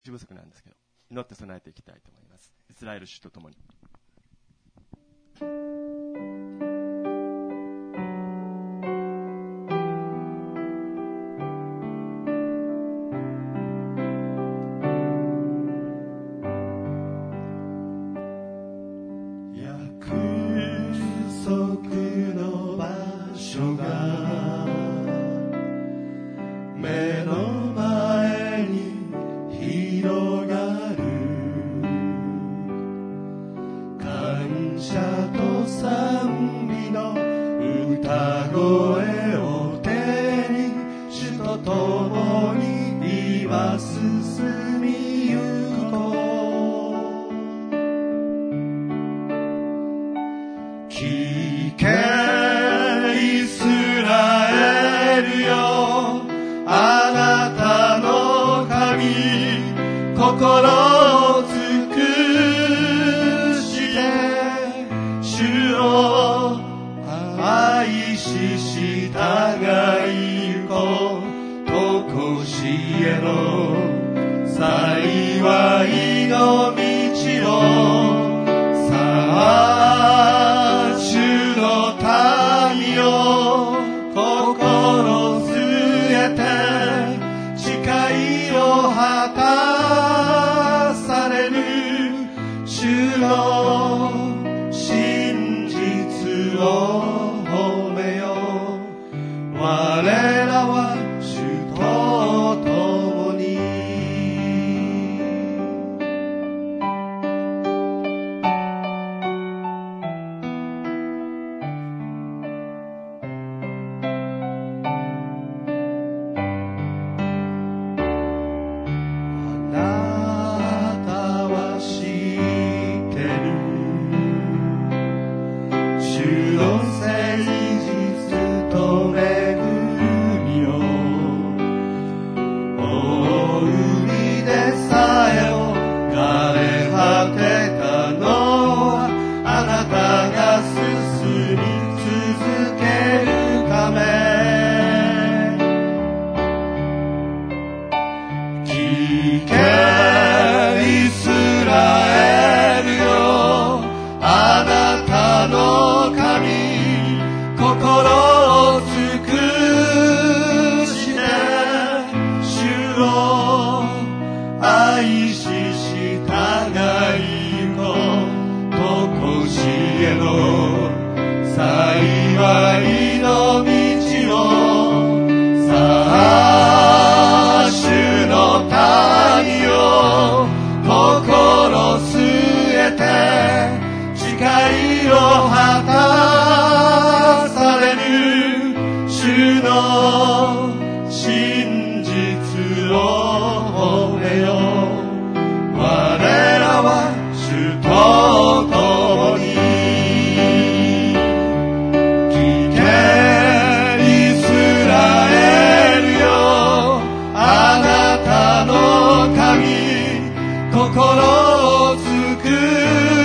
不足なんですけど、祈って備えていきたいと思います。イスラエル主と共に。 目の前に広がる感謝と賛美の歌声を手に主と共に今進みゆこう聞けイスラエルよあなたの神心を尽くして主を愛し従いゆこうとしへの幸いの道をさあ主の民よ心据えて誓いを果たされる主の真実を褒めよう我らは主と共に心を尽く